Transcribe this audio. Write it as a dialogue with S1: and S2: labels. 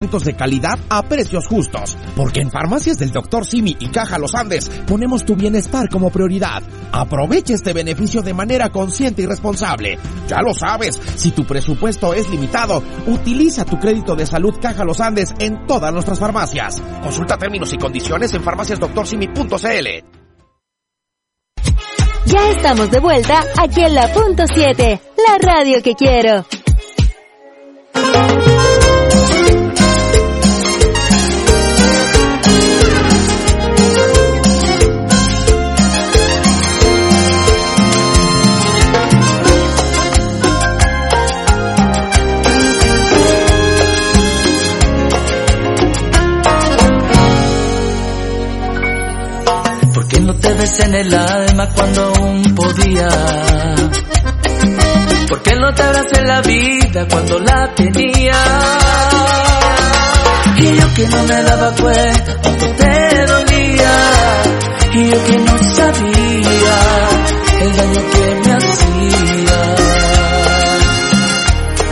S1: de calidad a precios justos, porque en Farmacias del Dr. Simi y Caja Los Andes ponemos tu bienestar como prioridad. Aprovecha este beneficio de manera consciente y responsable. Ya lo sabes, si tu presupuesto es limitado, utiliza tu crédito de salud Caja Los Andes en todas nuestras farmacias. Consulta términos y condiciones en farmaciasdoctorsimi.cl.
S2: Ya estamos de vuelta aquí en la Punto 7, la radio que quiero.
S3: ¿Por qué no te ves en el alma cuando aún podía? ¿Por qué no te abracé en la vida cuando la tenía? Y yo que no me daba cuenta cuánto te dolía, y yo que no sabía el daño que me hacía.